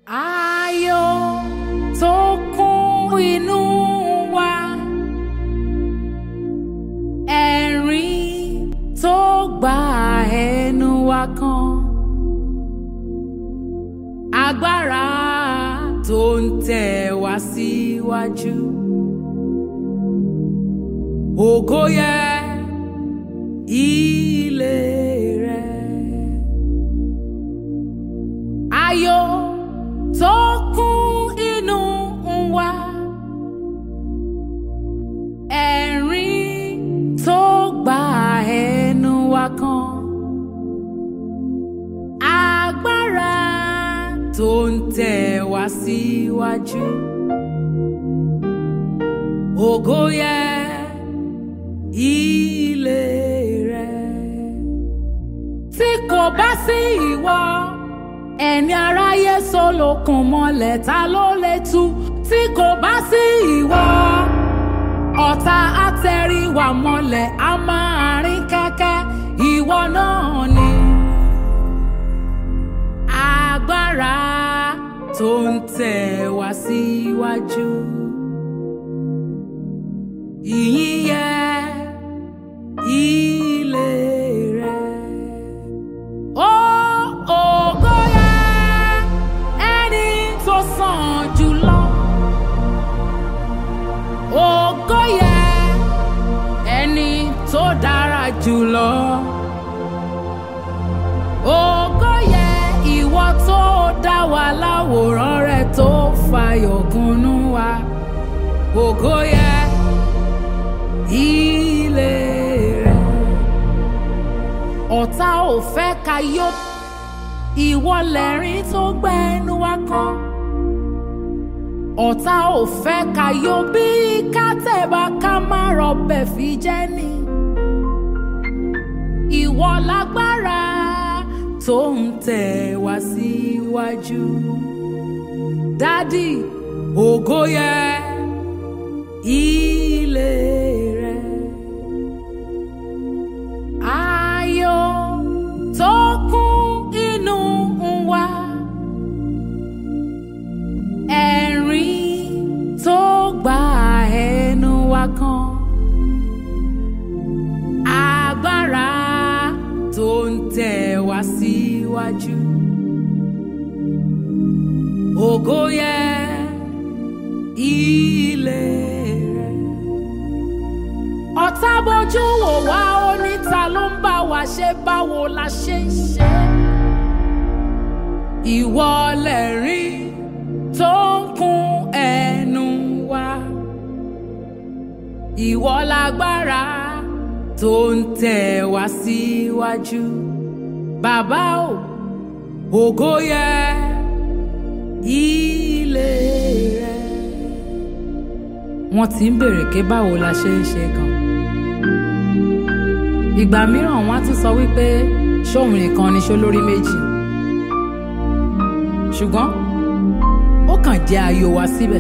Ayọ̀ tó kún inú wa, ẹ̀rín tó gba ẹnu wa kan, agbára tó ń tẹ̀ wá síwájú. Ògo yẹ ilé rẹ. Ayọ̀ tó kún inú wa, ẹ̀rín tó gba ẹnu wa kan, agbára tó ń tẹ̀ wá síwájú. Ògo yẹ ilé rẹ. Tí kò bá sí ìwọ, ẹni aráyé solókun mọ́lẹ̀ ta ló lè tú? Tí kò bá sí ìwọ, ọ̀tá àtẹ̀rí wa mọ́lẹ̀ a máa rìn kẹ́kẹ́. Ìwọ náà ni agbára tó ń tẹ̀ wá síwájú. Ìyìn yẹ ilé rẹ. Ògo yẹ ẹni tó sàn jùlọ. Ògo yẹ ẹni tó dára jùlọ. Ògo yẹ ìwọ tó dá wa láwòrán rẹ tó fàyọ̀ kúnnú wa. Ògo yẹ ilé rẹ. Ọ̀tá ò fẹ́ ká yó, ìwọ lẹ̀rín tó gbẹnu wa kan. Ọ̀tá ò fẹ́ ká yó bí ká tẹ̀bà ká má rọbẹ̀ fi jẹ́ ni. Ìwọ lágbára tó ń tẹ̀ wá síwájú. Dádì, ògo yẹ ilé rẹ. Ayọ̀ tó kún inú wa, ẹ̀rín tó gba ẹnu wa kan, agbára tó ń tẹ̀ wá síwájú. Ògo yẹ ilé rẹ. Ọ̀tá bójú wò wá, ó ní ta ló ń bá wa ṣe, báwo la ṣe ń ṣe. Ìwọ lẹ̀rín tó ń kún ẹnu wa. Ìwọ lágbára tó ń tẹ̀ wá síwájú. Bàbá o, ògo yẹ ilé rẹ. Wọ́n ti ń bèrè pé báwo la ṣe ń ṣe gan. Ìgbà mìíràn wọ́n á tún sọ wípé ṣóun nìkan ni ṣó lórí méjì. Ṣùgbọ́n ó kàn jẹ́ ayọ̀ wa síbẹ̀.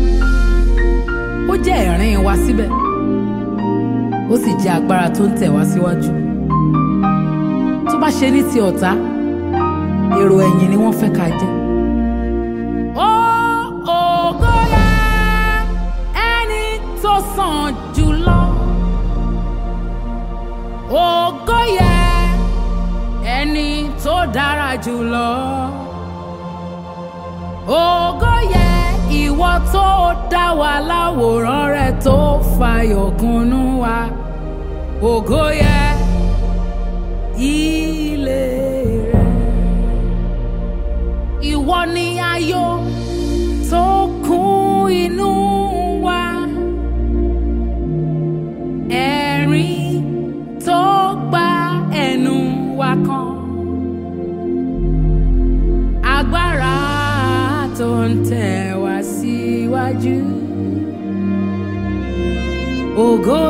Ó jẹ́ ẹ̀rín wa síbẹ̀. Ó sì jẹ́ agbára tó ń tẹ̀ wá síwájú. Tó bá ṣe ní ti ọ̀tá, èrò ẹ̀yìn ni wọ́n fẹ́ ká jẹ́. Ògo yẹ ẹni tó sàn jùlọ. Ògo yẹ ẹni tó dára jùlọ. Ògo yẹ ìwọ tó dá wa láwòrán rẹ tó fàyọ̀ kúnnú wa. Ògo yẹ ilé rẹ. Ìwọ ni ayọ̀ tó kún inú wa, ẹ̀rín tó gba ẹnu wa kan, agbára tó ń tẹ̀ wá síwájú. Ògo